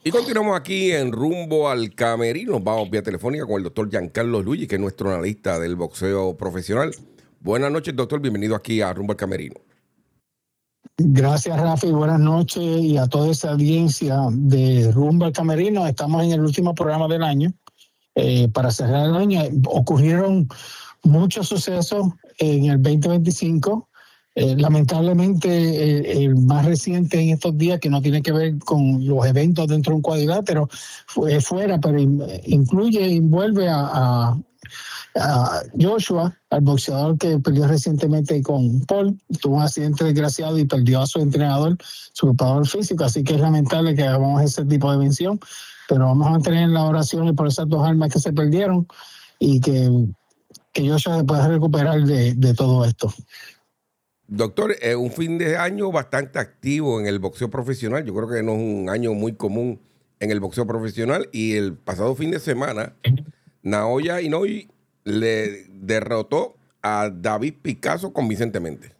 Y continuamos aquí en Rumbo al Camerino. Vamos vía telefónica con el doctor Giancarlo Luigi, que es nuestro analista del boxeo profesional. Buenas noches, doctor. Bienvenido aquí a Rumbo al Camerino. Gracias, Rafi. Buenas noches y a toda esa audiencia de Rumbo al Camerino. Estamos en el último programa del año. Para cerrar el año, ocurrieron muchos sucesos en el 2025. Lamentablemente, el más reciente en estos días, que no tiene que ver con los eventos dentro de un cuadrilátero, fue fuera, pero envuelve a Joshua, al boxeador que perdió recientemente con Paul. Tuvo un accidente desgraciado y perdió a su entrenador, su preparador físico, así que es lamentable que hagamos ese tipo de mención, pero vamos a mantener la oración por esas dos almas que se perdieron y que Joshua se pueda recuperar de todo esto. Doctor, un fin de año bastante activo en el boxeo profesional. Yo creo que no es un año muy común en el boxeo profesional, y el pasado fin de semana Naoya Inoue le derrotó a David Picasso convincentemente.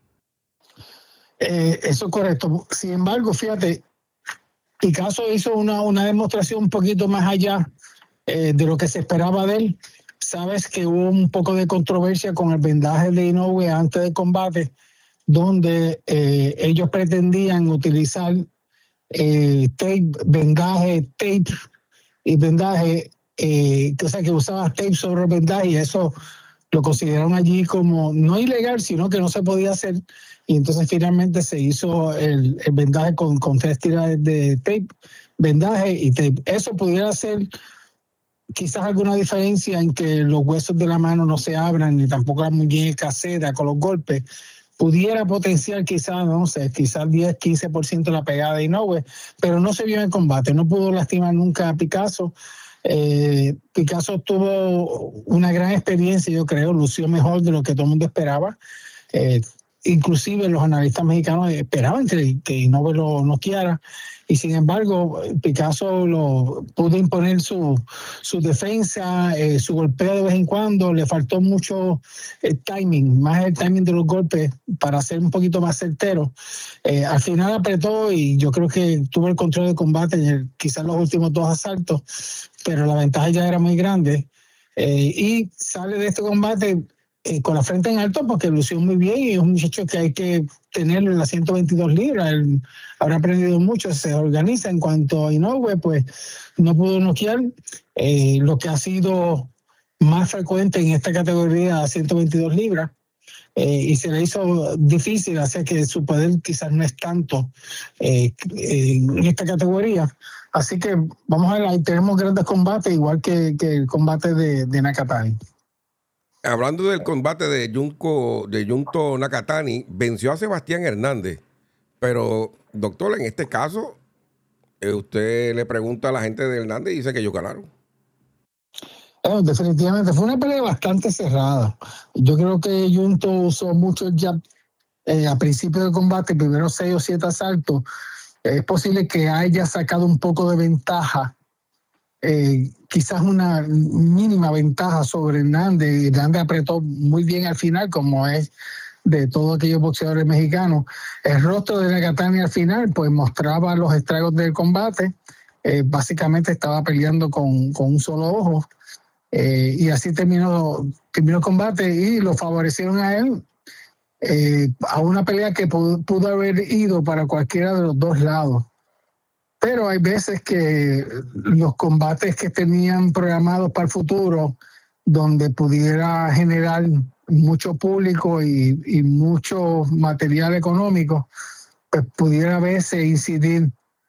Eso es correcto. Sin embargo, fíjate, Picasso hizo una demostración un poquito más allá de lo que se esperaba de él. Sabes que hubo un poco de controversia con el vendaje de Inoue antes del combate, donde ellos pretendían utilizar tape y vendaje, o sea, que usaba tape sobre el vendaje, y eso lo consideraron allí como no ilegal, sino que no se podía hacer. Y entonces finalmente se hizo el vendaje con 3 tiras de tape, vendaje y tape. Eso pudiera ser quizás alguna diferencia en que los huesos de la mano no se abran, ni tampoco la muñeca ceda con los golpes. Pudiera potenciar quizás, no sé, quizás 10-15% la pegada de Inoue, pero no se vio en el combate, no pudo lastimar nunca a Picasso. Picasso tuvo una gran experiencia, yo creo, lució mejor de lo que todo el mundo esperaba. Inclusive los analistas mexicanos esperaban que Inoue lo noqueara, y sin embargo Picasso pudo imponer su defensa, su golpeo de vez en cuando. Le faltó mucho timing, más el timing de los golpes para ser un poquito más certero. Al final apretó y yo creo que tuvo el control del combate quizás los últimos 2 asaltos, pero la ventaja ya era muy grande, y sale de este combate con la frente en alto porque lució muy bien, y es un muchacho que hay que tenerlo en las 122 libras. Él habrá aprendido mucho, se organiza. En cuanto a Inoue, pues no pudo noquear, lo que ha sido más frecuente en esta categoría a 122 libras, y se le hizo difícil, así que su poder quizás no es tanto en esta categoría. Así que vamos a ver, ahí tenemos grandes combates, igual que el combate de Nakatani. Hablando del combate de Junto Nakatani, venció a Sebastián Hernández. Pero, doctor, en este caso, usted le pregunta a la gente de Hernández y dice que ellos ganaron. Definitivamente, fue una pelea bastante cerrada. Yo creo que Junto usó mucho el jab a principio del combate, primero 6 o 7 asaltos. Es posible que haya sacado un poco de ventaja, quizás una mínima ventaja sobre Hernández. Hernández apretó muy bien al final, como es de todos aquellos boxeadores mexicanos. El rostro de Nakatani al final pues mostraba los estragos del combate. Básicamente estaba peleando con un solo ojo, y así terminó el combate, y lo favorecieron a él, a una pelea que pudo haber ido para cualquiera de los dos lados. Pero hay veces que los combates que tenían programados para el futuro, donde pudiera generar mucho público y mucho material económico, pues pudiera a veces incidir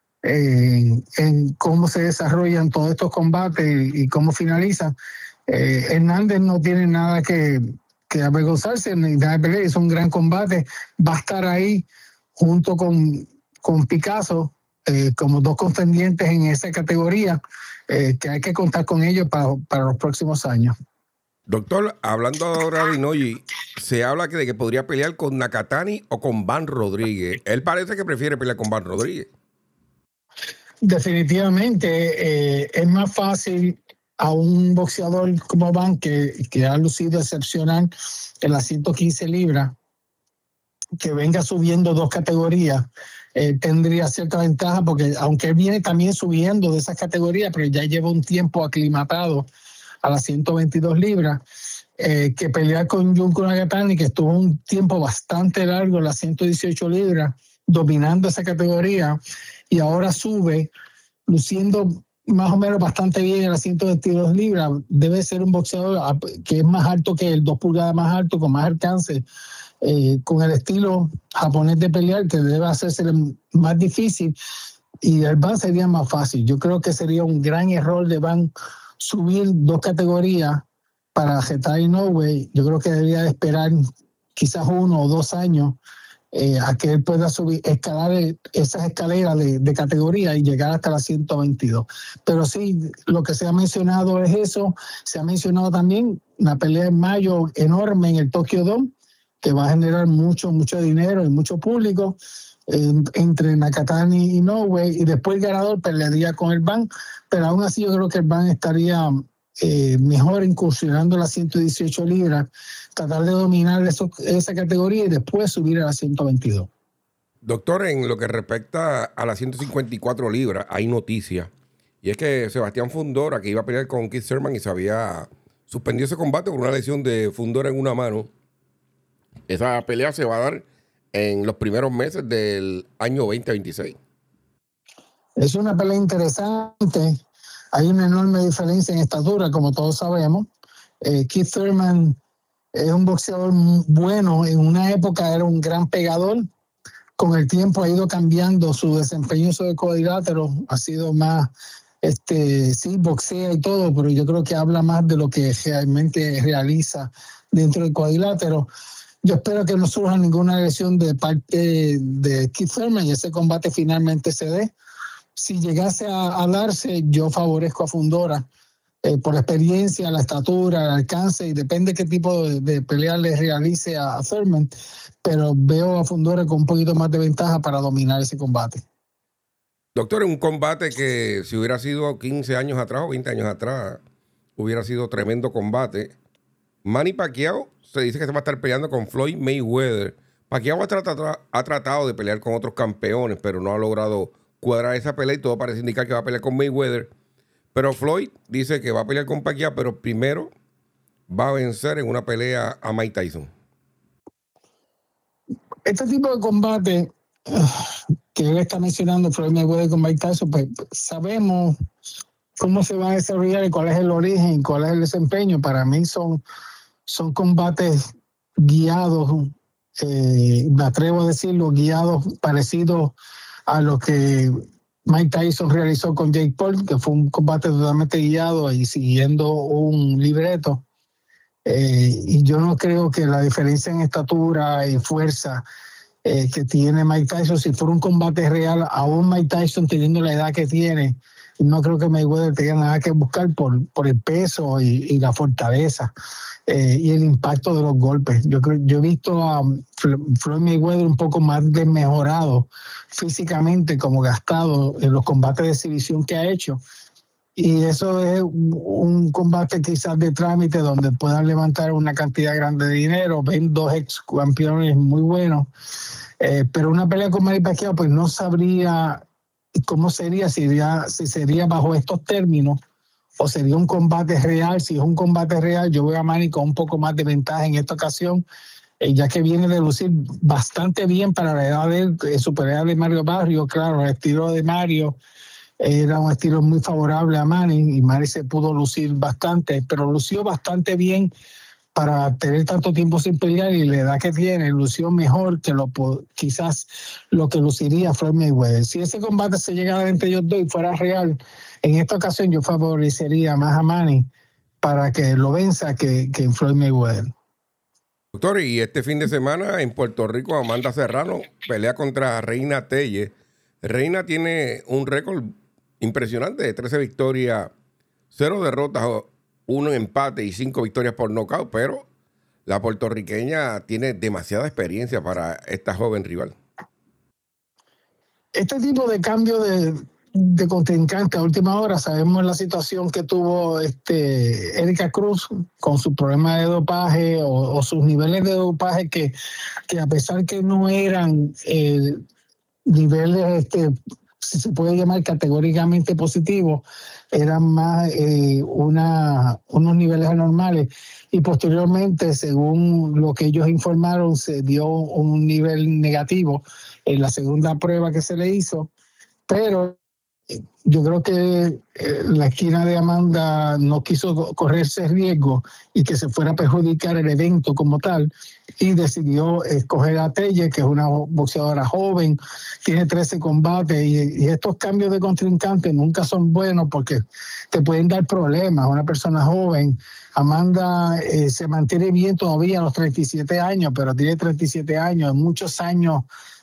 en cómo se desarrollan todos estos combates y cómo finalizan. Hernández no tiene nada que avergonzarse ni nada de pelear. Es un gran combate. Va a estar ahí junto con Picasso, como 2 contendientes en esa categoría, que hay que contar con ellos para los próximos años. Doctor, hablando ahora de Inoue, se habla de que podría pelear con Nakatani o con Van Rodríguez. Él parece que prefiere pelear con Van Rodríguez. Definitivamente, es más fácil a un boxeador como Van, que ha lucido excepcional en las 115 libras, que venga subiendo 2 categorías, tendría cierta ventaja, porque aunque él viene también subiendo de esas categorías, pero ya lleva un tiempo aclimatado a las 122 libras, que pelear con Junko Nakatani, que estuvo un tiempo bastante largo en las 118 libras, dominando esa categoría, y ahora sube, luciendo más o menos bastante bien en las 122 libras. Debe ser un boxeador que es más alto que él, 2 pulgadas más alto, con más alcance, con el estilo japonés de pelear, que debe hacerse más difícil, y el ban sería más fácil. Yo creo que sería un gran error de ban subir 2 categorías para Getafe Inoue. Yo creo que debería de esperar quizás 1 o 2 años a que él pueda escalar esas escaleras de categoría y llegar hasta las 122. Pero sí, lo que se ha mencionado es eso. Se ha mencionado también una pelea en mayo enorme en el Tokyo Dome, que va a generar mucho dinero y mucho público, entre Nakatani y Inoue, y después el ganador pelearía con el ban, pero aún así yo creo que el ban estaría mejor incursionando las 118 libras, tratar de dominar esa categoría y después subir a las 122. Doctor, en lo que respecta a las 154 libras, hay noticia. Y es que Sebastián Fundora, que iba a pelear con Keith Thurman y se había suspendido ese combate por una lesión de Fundora en una mano, esa pelea se va a dar en los primeros meses del año 2026. Es una pelea interesante. Hay una enorme diferencia en estatura, como todos sabemos. Keith Thurman es un boxeador bueno. En una época era un gran pegador. Con el tiempo ha ido cambiando su desempeño sobre cuadrilátero. Ha sido más, sí, boxea y todo, pero yo creo que habla más de lo que realmente realiza dentro del cuadrilátero. Yo espero que no surja ninguna lesión de parte de Keith Thurman y ese combate finalmente se dé. Si llegase a darse, yo favorezco a Fundora por la experiencia, la estatura, el alcance, y depende qué tipo de pelea le realice a Thurman, pero veo a Fundora con un poquito más de ventaja para dominar ese combate. Doctor, en un combate que si hubiera sido 15 años atrás o 20 años atrás, hubiera sido tremendo combate. Manny Pacquiao se dice que se va a estar peleando con Floyd Mayweather. Pacquiao ha tratado de pelear con otros campeones, pero no ha logrado cuadrar esa pelea y todo parece indicar que va a pelear con Mayweather. Pero Floyd dice que va a pelear con Pacquiao, pero primero va a vencer en una pelea a Mike Tyson. Este tipo de combate que él está mencionando, Floyd Mayweather con Mike Tyson, pues sabemos cómo se va a desarrollar y cuál es el origen, cuál es el desempeño. Para mí son combates guiados, me atrevo a decirlo, guiados parecidos a lo que Mike Tyson realizó con Jake Paul, que fue un combate totalmente guiado y siguiendo un libreto. Y yo no creo que la diferencia en estatura y fuerza que tiene Mike Tyson, si fuera un combate real, aún Mike Tyson teniendo la edad que tiene, no creo que Mayweather tenga nada que buscar por el peso y la fortaleza y el impacto de los golpes. Yo he visto a Floyd Mayweather un poco más desmejorado físicamente, como gastado en los combates de exhibición que ha hecho. Y eso es un combate quizás de trámite donde puedan levantar una cantidad grande de dinero. Ven 2 ex campeones muy buenos. Pero una pelea con Manny Pacquiao, pues no sabría cómo sería, si sería bajo estos términos o sería un combate real. Si es un combate real, yo veo a Manny con un poco más de ventaja en esta ocasión, ya que viene de lucir bastante bien para la edad de su pelea de Mario Barrio. Claro, el estilo de Mario era un estilo muy favorable a Manny y Manny se pudo lucir bastante, pero lució bastante bien para tener tanto tiempo sin pelear, y la edad que tiene, lució mejor que quizás lo que luciría Floyd Mayweather. Si ese combate se llegara entre ellos dos y fuera real, en esta ocasión yo favorecería más a Manny para que lo venza que Floyd Mayweather. Doctor, y este fin de semana en Puerto Rico, Amanda Serrano pelea contra Reina Telle. Reina tiene un récord impresionante de 13 victorias, 0 derrotas, 1 empate y 5 victorias por nocaut, pero la puertorriqueña tiene demasiada experiencia para esta joven rival. Este tipo de cambio de contrincante a última hora. Sabemos la situación que tuvo Erika Cruz con su problema de dopaje o sus niveles de dopaje que a pesar que no eran niveles, si se puede llamar categóricamente positivos, eran más unos niveles anormales. Y posteriormente, según lo que ellos informaron, se dio un nivel negativo en la segunda prueba que se le hizo, pero yo creo que la esquina de Amanda no quiso correrse riesgo y que se fuera a perjudicar el evento como tal, y decidió escoger a Telle, que es una boxeadora joven, tiene 13 combates, y estos cambios de contrincante nunca son buenos porque te pueden dar problemas. Una persona joven, Amanda se mantiene bien todavía a los 37 años, pero tiene 37 años, muchos años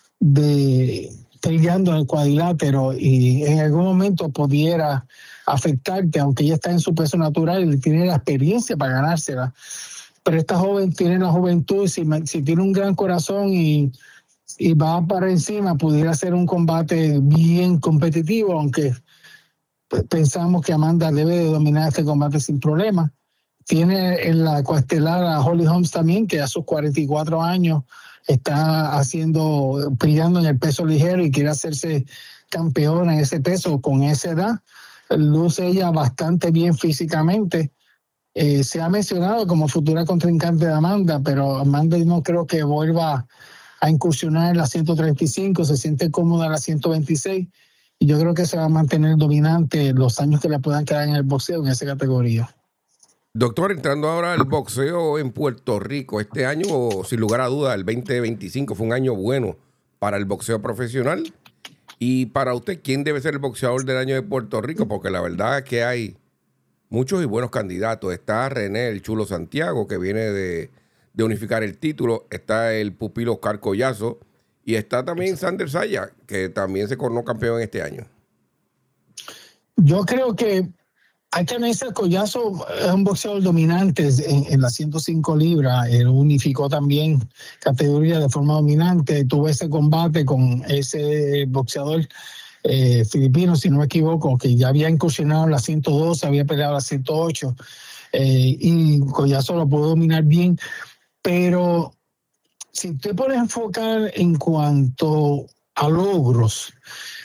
de peleando en el cuadrilátero, y en algún momento pudiera afectarte, aunque ella está en su peso natural y tiene la experiencia para ganársela. Pero esta joven tiene la juventud, si tiene un gran corazón y va para encima, pudiera ser un combate bien competitivo, aunque pensamos que Amanda debe de dominar este combate sin problema. Tiene en la coestelar a Holly Holmes también, que a sus 44 años está peleando en el peso ligero y quiere hacerse campeona en ese peso con esa edad. Luce ella bastante bien físicamente. Se ha mencionado como futura contrincante de Amanda, pero Amanda no creo que vuelva a incursionar en la 135, se siente cómoda en la 126, y yo creo que se va a mantener dominante los años que le puedan quedar en el boxeo en esa categoría. Doctor, entrando ahora al boxeo en Puerto Rico, este año, sin lugar a duda, el 2025 fue un año bueno para el boxeo profesional. Y para usted, ¿quién debe ser el boxeador del año de Puerto Rico? Porque la verdad es que hay muchos y buenos candidatos. Está René el Chulo Santiago, que viene de unificar el título. Está el pupilo Oscar Collazo. Y está también Sander Saya, que también se coronó campeón este año. Yo creo que hay que analizar. Collazo es un boxeador dominante en las 105 libras. Él unificó también categoría de forma dominante. Tuvo ese combate con ese boxeador filipino, si no me equivoco, que ya había incursionado en la 112, había peleado la 108, y Collazo lo pudo dominar bien. Pero si te pones a enfocar en cuanto a logros,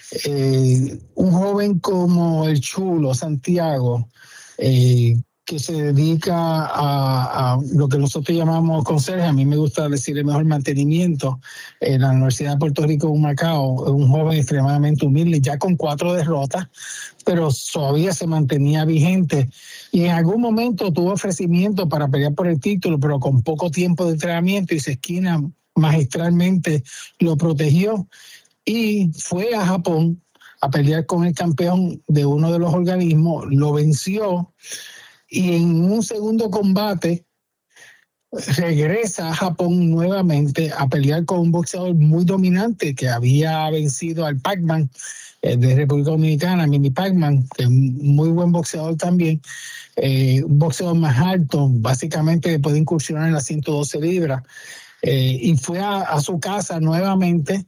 un joven como el Chulo Santiago, que se dedica a lo que nosotros llamamos conserje, a mí me gusta decir el mejor mantenimiento, en la Universidad de Puerto Rico, Humacao, un joven extremadamente humilde, ya con 4 derrotas, pero todavía se mantenía vigente, y en algún momento tuvo ofrecimiento para pelear por el título, pero con poco tiempo de entrenamiento, y su esquina magistralmente lo protegió, y fue a Japón a pelear con el campeón de uno de los organismos, lo venció, y en un segundo combate regresa a Japón nuevamente a pelear con un boxeador muy dominante que había vencido al Pac-Man de República Dominicana, Mini Pac-Man, que es un muy buen boxeador también, un boxeador más alto, básicamente puede incursionar en las 112 libras, y fue a su casa nuevamente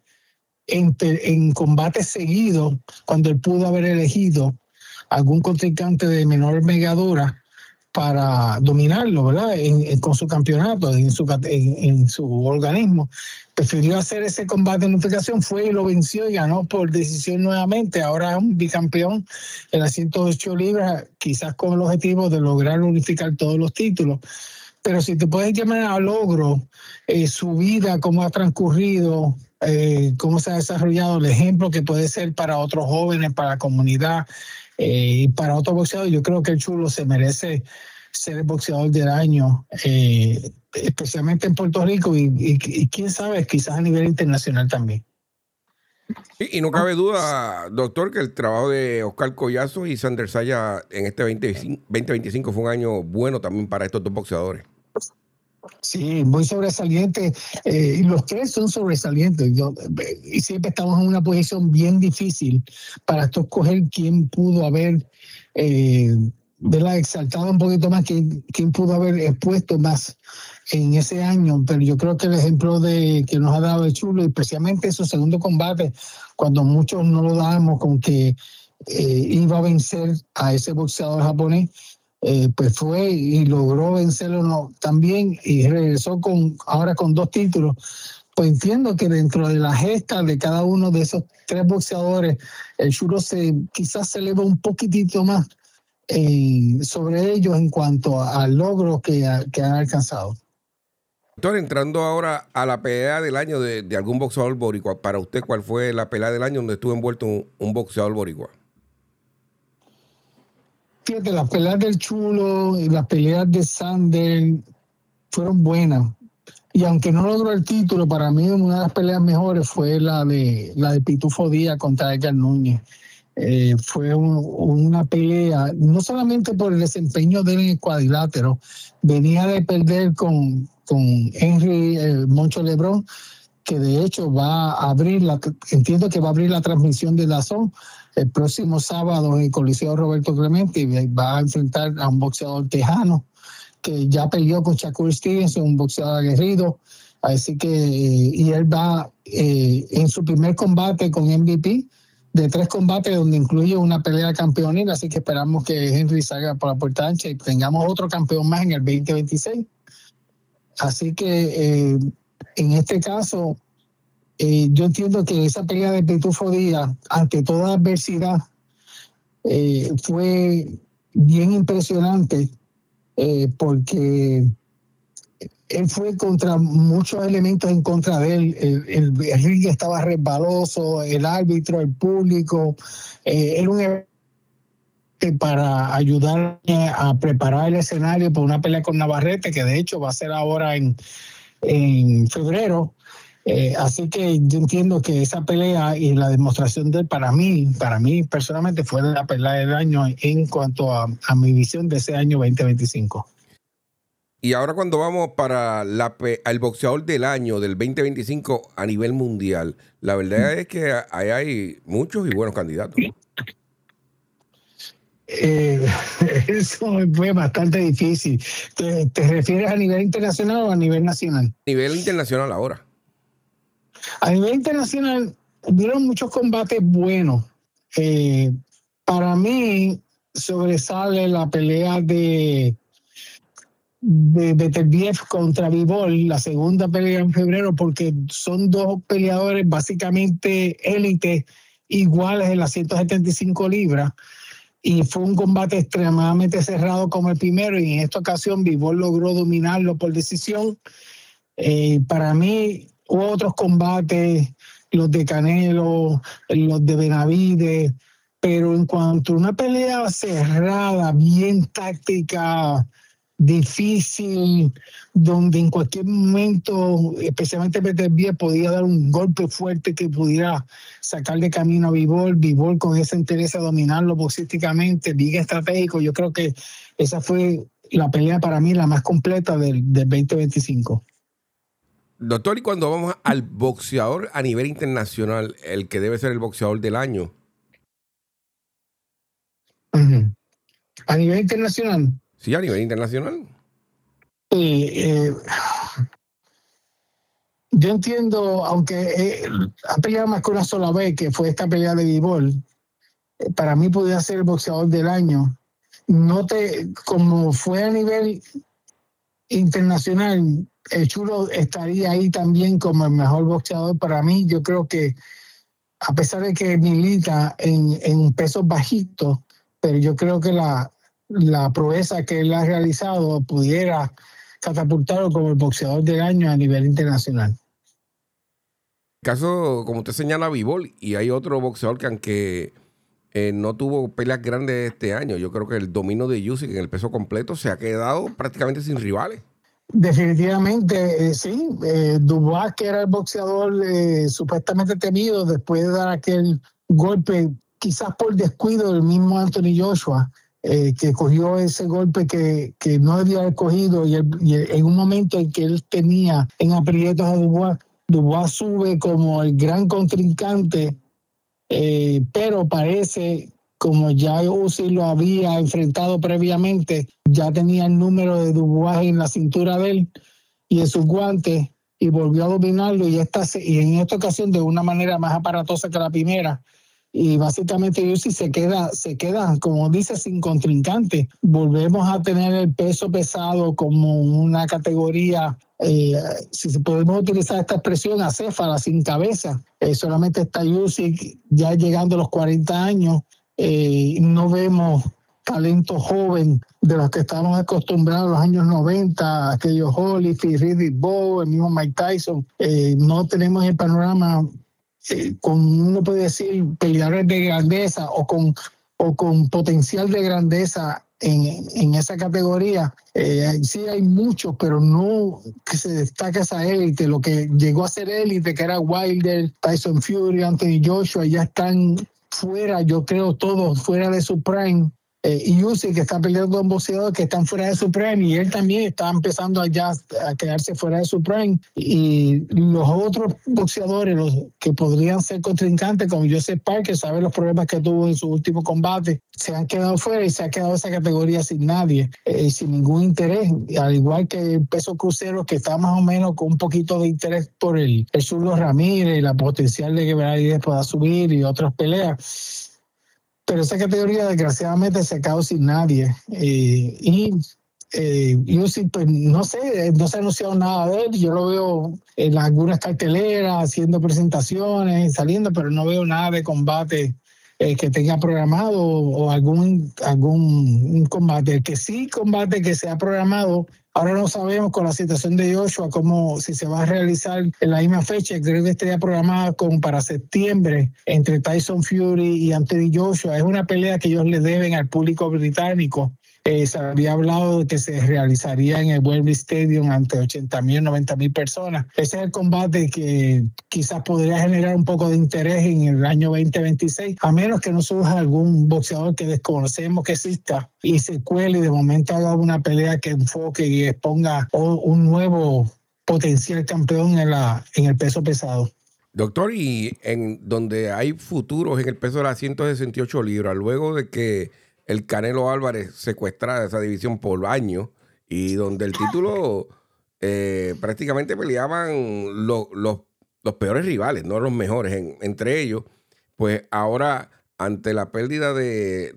en combates seguidos, cuando él pudo haber elegido algún contrincante de menor envergadura para dominarlo, ¿verdad? Con su campeonato, en su organismo. Prefirió hacer ese combate en unificación, fue y lo venció y ganó por decisión nuevamente. Ahora es un bicampeón en las 108 libras, quizás con el objetivo de lograr unificar todos los títulos. Pero si te puedes llamar a logro, su vida, cómo ha transcurrido, cómo se ha desarrollado, el ejemplo que puede ser para otros jóvenes, para la comunidad, y para otros boxeadores, yo creo que el Chulo se merece ser el boxeador del año, especialmente en Puerto Rico, y quién sabe, quizás a nivel internacional también. Y no cabe duda, doctor, que el trabajo de Oscar Collazo y Sander Saya en este 2025 fue un año bueno también para estos dos boxeadores. Sí, muy sobresaliente. Los tres son sobresalientes. Y siempre estamos en una posición bien difícil para escoger quién pudo haber exaltado un poquito más, quién pudo haber expuesto más en ese año. Pero yo creo que el ejemplo que nos ha dado el Chulo, especialmente en su segundo combate, cuando muchos no lo damos, con que iba a vencer a ese boxeador japonés, pues fue y logró vencerlo también y regresó ahora con 2 títulos. Pues entiendo que dentro de la gesta de cada uno de esos 3 boxeadores, el Shuro quizás se eleva un poquitito más sobre ellos en cuanto al logro que han alcanzado. Doctor, entrando ahora a la pelea del año de algún boxeador boricua, para usted, ¿cuál fue la pelea del año donde estuvo envuelto un boxeador boricua? Fíjate, las peleas del Chulo y las peleas de Sander fueron buenas. Y aunque no logró el título, para mí una de las peleas mejores fue la de Pitufo Díaz contra Edgar Núñez. Fue una pelea, no solamente por el desempeño de él en el cuadrilátero, venía de perder con Henry Moncho Lebrón, que de hecho va a abrir entiendo que va a abrir la transmisión de DAZN el próximo sábado en el Coliseo Roberto Clemente, y va a enfrentar a un boxeador tejano que ya peleó con Shakur Stevenson, un boxeador aguerrido. Así que, y él va en su primer combate con MVP, de 3 combates donde incluye una pelea campeonil, así que esperamos que Henry salga por la puerta ancha y tengamos otro campeón más en el 2026. Así que en este caso, yo entiendo que esa pelea de Pitufo Díaz, ante toda adversidad, fue bien impresionante, porque él fue contra muchos elementos en contra de él. El ring estaba resbaloso, el árbitro, el público. Era un evento para ayudar a preparar el escenario para una pelea con Navarrete, que de hecho va a ser ahora en febrero. Así que yo entiendo que esa pelea y la demostración de él, para mí personalmente, fue la pelea del año en cuanto a mi visión de ese año 2025. Y ahora cuando vamos para el boxeador del año del 2025 a nivel mundial, la verdad es que hay muchos y buenos candidatos. Eso fue bastante difícil. ¿Te refieres a nivel internacional o a nivel nacional? A nivel internacional ahora. A nivel internacional hubieron muchos combates buenos. Para mí sobresale la pelea de Beterbiev contra Bivol, la segunda pelea en febrero, porque son 2 peleadores básicamente élite, iguales en las 175 libras, y fue un combate extremadamente cerrado como el primero, y en esta ocasión Bivol logró dominarlo por decisión. Para mí hubo otros combates, los de Canelo, los de Benavides, pero en cuanto a una pelea cerrada, bien táctica, difícil, donde en cualquier momento, especialmente Beterbiev, podía dar un golpe fuerte que pudiera sacar de camino a Bivol con ese interés a dominarlo boxísticamente, bien estratégico. Yo creo que esa fue la pelea para mí la más completa del 2025. Doctor, y cuando vamos al boxeador a nivel internacional, el que debe ser el boxeador del año. Uh-huh. ¿A nivel internacional? Sí, a nivel internacional. Yo entiendo, aunque ha peleado más que una sola vez, que fue esta pelea de Bivol, para mí podría ser el boxeador del año. Como fue a nivel internacional, el Chulo estaría ahí también como el mejor boxeador para mí. Yo creo que, a pesar de que milita en pesos bajitos, pero yo creo que la proeza que él ha realizado pudiera catapultarlo como el boxeador del año a nivel internacional. Caso, como usted señala, Bivol, y hay otro boxeador que aunque no tuvo peleas grandes este año, yo creo que el dominio de Usyk en el peso completo se ha quedado prácticamente sin rivales. Definitivamente, sí. Dubois, que era el boxeador supuestamente temido después de dar aquel golpe, quizás por descuido del mismo Anthony Joshua, que cogió ese golpe que no debía haber cogido, y en un momento en que él tenía en aprietos a Dubois sube como el gran contrincante, pero parece, como ya Usyk lo había enfrentado previamente, ya tenía el número de Dubois en la cintura de él y en sus guantes, y volvió a dominarlo, y en esta ocasión de una manera más aparatosa que la primera, y básicamente UFC se queda, como dice, sin contrincante. Volvemos a tener el peso pesado como una categoría, si podemos utilizar esta expresión, acéfala, sin cabeza. Solamente está Usyk ya llegando a los 40 años. No vemos talento joven de los que estábamos acostumbrados en los años 90, aquellos Holyfield, Riddick Bowe, el mismo Mike Tyson. No tenemos el panorama con, uno puede decir, peleadores de grandeza o con potencial de grandeza en esa categoría. Sí hay muchos, pero no que se destaque esa élite. Lo que llegó a ser élite, que era Wilder, Tyson Fury, Anthony Joshua, ya están fuera, yo creo, todos fuera de su prime. Y Usyk, que está peleando con boxeadores que están fuera de su prime, y él también está empezando ya a quedarse fuera de su prime. Y los otros boxeadores, los que podrían ser contrincantes, como Joseph Parker, sabe los problemas que tuvo en su último combate, se han quedado fuera y se ha quedado esa categoría sin nadie, sin ningún interés. Al igual que el peso crucero, que está más o menos con un poquito de interés por el zurdo Ramírez y la potencial de que Benavidez pueda subir y otras peleas. Pero esa categoría desgraciadamente se ha quedado sin nadie. Usyk, pues no se ha anunciado nada de él. Yo lo veo en algunas carteleras, haciendo presentaciones, saliendo, pero no veo nada de combate que tenga programado o algún combate. El que sí combate que se ha programado, ahora no sabemos con la situación de Joshua si se va a realizar en la misma fecha. Creo que estaría programada para septiembre entre Tyson Fury y Anthony Joshua. Es una pelea que ellos le deben al público británico. Se había hablado de que se realizaría en el Wembley Stadium ante 80,000, 90,000 personas. Ese es el combate que quizás podría generar un poco de interés en el año 2026, a menos que no surja algún boxeador que desconocemos que exista y se cuele y de momento haga una pelea que enfoque y exponga un nuevo potencial campeón en el peso pesado. Doctor, y en donde hay futuros en el peso de las 168 libras, luego de que el Canelo Álvarez secuestrara esa división por años y donde el título prácticamente peleaban los peores rivales, no los mejores entre ellos, pues ahora ante la pérdida de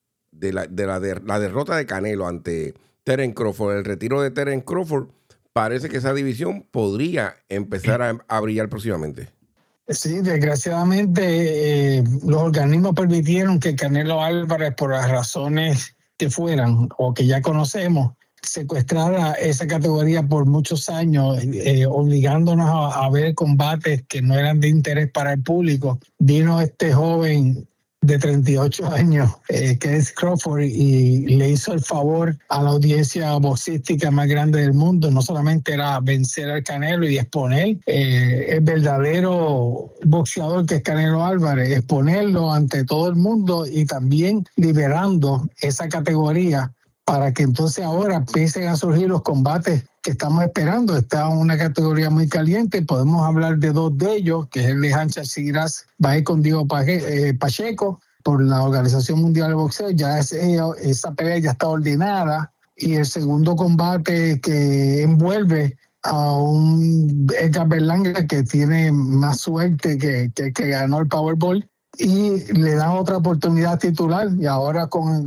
la derrota de Canelo ante Terence Crawford, el retiro de Terence Crawford, parece que esa división podría empezar a brillar próximamente. Sí, desgraciadamente los organismos permitieron que Canelo Álvarez, por las razones que fueran o que ya conocemos, secuestrara esa categoría por muchos años, obligándonos a ver combates que no eran de interés para el público. Vino este joven de 38 años, que es Crawford, y le hizo el favor a la audiencia boxística más grande del mundo. No solamente era vencer al Canelo y exponer el verdadero boxeador que es Canelo Álvarez, exponerlo ante todo el mundo y también liberando esa categoría para que entonces ahora empiecen a surgir los combates que estamos esperando. Está en una categoría muy caliente. Podemos hablar de dos de ellos, que es el de Hansa Sigras, va a ir con Diego Pacheco por la Organización Mundial de Boxeo. Ya esa pelea ya está ordenada. Y el segundo combate que envuelve a un Edgar Berlanga que tiene más suerte que ganó el Powerball, y le dan otra oportunidad titular, y ahora con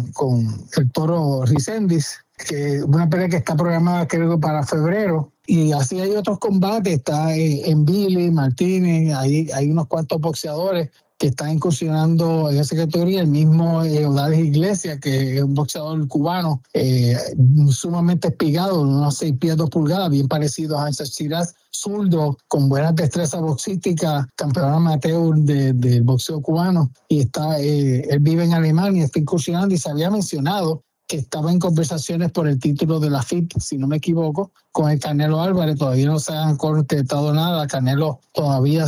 el Toro Resendiz, que una pelea que está programada creo para febrero. Y así hay otros combates, está en Billy Martínez, hay unos cuantos boxeadores que están incursionando en esa categoría. El mismo Eudales Iglesias, que es un boxeador cubano sumamente espigado, unos 6 pies 2 pulgadas, bien parecido a Hansa Chiraz, zurdo, con buenas destrezas boxísticas, campeón amateur del boxeo cubano, y él vive en Alemania, está incursionando, y se había mencionado que estaba en conversaciones por el título de la FIP, si no me equivoco, con el Canelo Álvarez. Todavía no se han concretado nada. Canelo todavía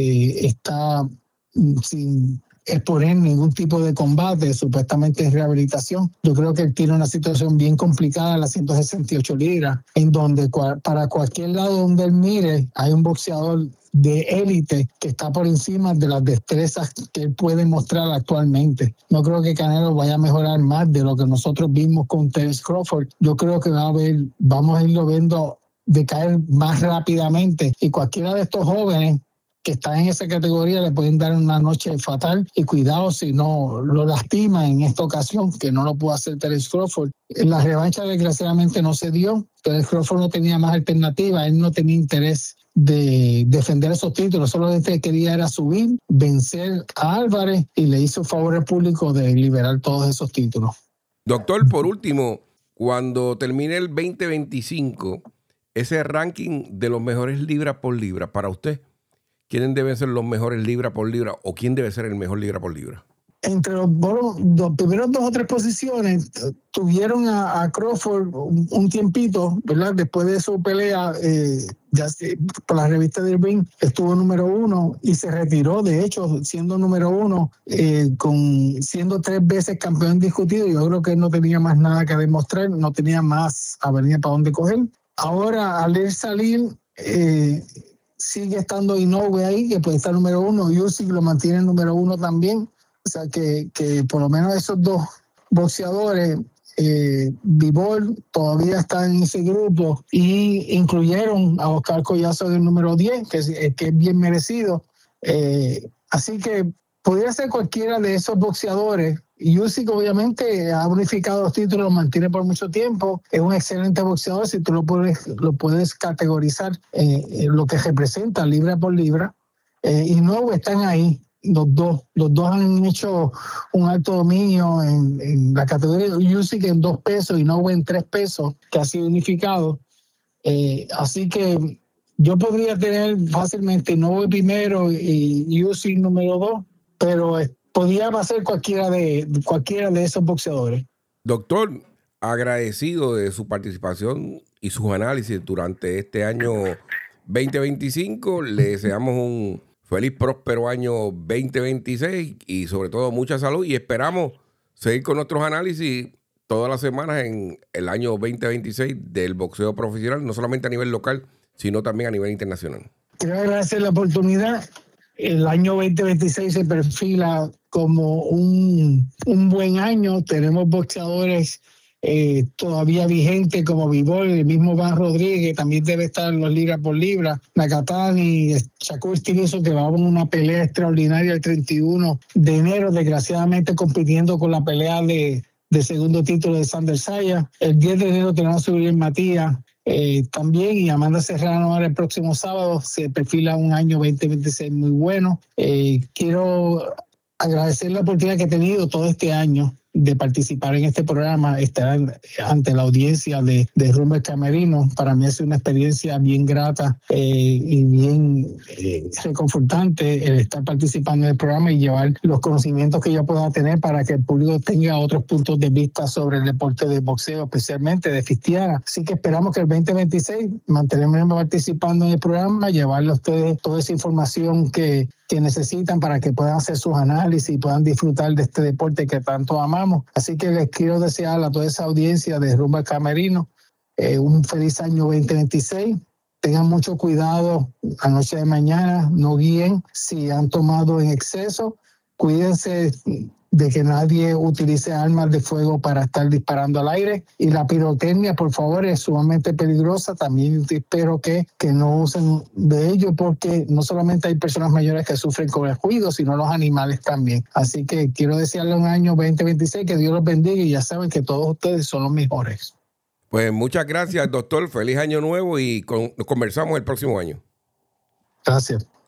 está sin exponer ningún tipo de combate, supuestamente es rehabilitación. Yo creo que él tiene una situación bien complicada en las 168 libras, en donde para cualquier lado donde él mire hay un boxeador de élite que está por encima de las destrezas que él puede mostrar actualmente. No creo que Canelo vaya a mejorar más de lo que nosotros vimos con Terence Crawford. Yo creo que vamos a irlo viendo decaer más rápidamente, y cualquiera de estos jóvenes que está en esa categoría le pueden dar una noche fatal, y cuidado si no lo lastima en esta ocasión, que no lo pudo hacer Terence Crawford. La revancha desgraciadamente no se dio. Terence Crawford no tenía más alternativa, él no tenía interés de defender esos títulos, solo lo que quería era subir, vencer a Álvarez, y le hizo favor al público de liberar todos esos títulos. Doctor, por último, cuando termine el 2025, ese ranking de los mejores libra por libra, para usted, ¿quiénes deben ser los mejores libra por libra o quién debe ser el mejor libra por libra? Entre los primeros 2 o 3 posiciones tuvieron a Crawford un tiempito, ¿verdad? Después de su pelea, por la revista de Ring, estuvo número 1 y se retiró, de hecho, siendo número 1, siendo 3 veces campeón discutido. Yo creo que él no tenía más nada que demostrar, no tenía más avenida para dónde coger. Ahora, al él salir, sigue estando Inoue ahí, que puede estar número 1, Usyk lo mantiene número 1 también. O sea, que por lo menos esos 2 boxeadores, Bivol todavía está en ese grupo, y incluyeron a Oscar Collazo en el número 10, que es bien merecido. Así que podría ser cualquiera de esos boxeadores. Usyk obviamente ha unificado los títulos, los mantiene por mucho tiempo, es un excelente boxeador si tú lo puedes categorizar en lo que representa libra por libra, y no están ahí. Los dos han hecho un alto dominio en la categoría. Usyk en 2 pesos y Inoue en 3 pesos, que ha sido unificado. Así que yo podría tener fácilmente Inoue primero y Usyk número 2, pero podría ser cualquiera de esos boxeadores. Doctor, agradecido de su participación y sus análisis durante este año 2025. Le deseamos un feliz, próspero año 2026 y sobre todo mucha salud, y esperamos seguir con nuestros análisis todas las semanas en el año 2026 del boxeo profesional, no solamente a nivel local, sino también a nivel internacional. Quiero agradecer la oportunidad. El año 2026 se perfila como un buen año. Tenemos boxeadores todavía vigentes como Bivol, el mismo Van Rodríguez, también debe estar en los libra por libra, Nakatani, Shakur Stevenson, que va a una pelea extraordinaria el 31 de enero, desgraciadamente compitiendo con la pelea de segundo título de Sander Saya. El 10 de enero tenemos a William Matías también, y Amanda Serrano ahora el próximo sábado. Se perfila un año 2026 muy bueno. Quiero agradecer la oportunidad que he tenido todo este año de participar en este programa, estar ante la audiencia de Rumbo al Camerino. Para mí ha sido una experiencia bien grata y bien reconfortante el estar participando en el programa y llevar los conocimientos que yo pueda tener para que el público tenga otros puntos de vista sobre el deporte de boxeo, especialmente de Fistiana. Así que esperamos que el 2026 mantenemos participando en el programa, llevarle a ustedes toda esa información que necesitan para que puedan hacer sus análisis y puedan disfrutar de este deporte que tanto amamos. Así que les quiero desear a toda esa audiencia de Rumbo al Camerino un feliz año 2026. Tengan mucho cuidado la noche de mañana, no guíen si han tomado en exceso. Cuídense de que nadie utilice armas de fuego para estar disparando al aire. Y la pirotecnia, por favor, es sumamente peligrosa. También espero que no usen de ello, porque no solamente hay personas mayores que sufren con el ruido, sino los animales también. Así que quiero desearle un año 2026, que Dios los bendiga, y ya saben que todos ustedes son los mejores. Pues muchas gracias, doctor. Feliz año nuevo y conversamos el próximo año. Gracias.